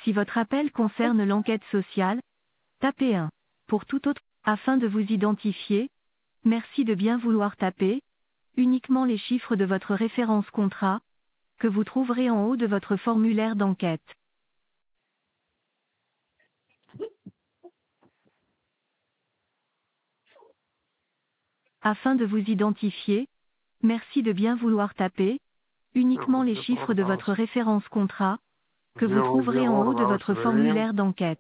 Si votre appel concerne l'enquête sociale, tapez 1. Pour tout autre, afin de vous identifier, merci de bien vouloir taper uniquement les chiffres de votre référence contrat, que vous trouverez en haut de votre formulaire d'enquête. Afin de vous identifier, merci de bien vouloir taper uniquement les chiffres de votre référence contrat, que vous trouverez en haut de votre formulaire d'enquête.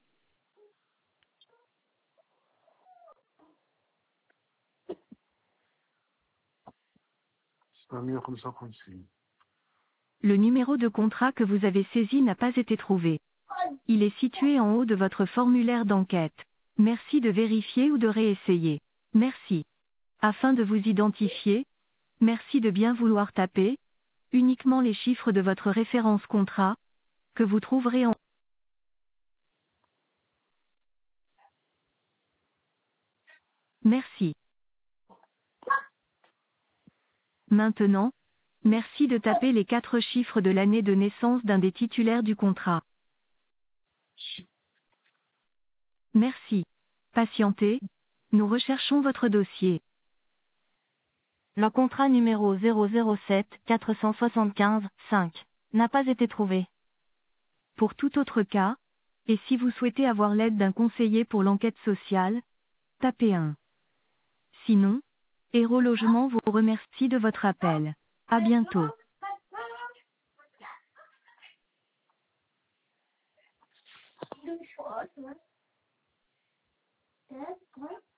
Le numéro de contrat que vous avez saisi n'a pas été trouvé. Il est situé en haut de votre formulaire d'enquête. Merci de vérifier ou de réessayer. Merci. Afin de vous identifier, merci de bien vouloir taper uniquement les chiffres de votre référence contrat, que vous trouverez en... Merci. Maintenant, merci de taper les 4 chiffres de l'année de naissance d'un des titulaires du contrat. Merci. Patientez. Nous recherchons votre dossier. Le contrat numéro 007 475 5 n'a pas été trouvé. Pour tout autre cas, et si vous souhaitez avoir l'aide d'un conseiller pour l'enquête sociale, tapez 1. Sinon, Héros Logement vous remercie de votre appel. À bientôt.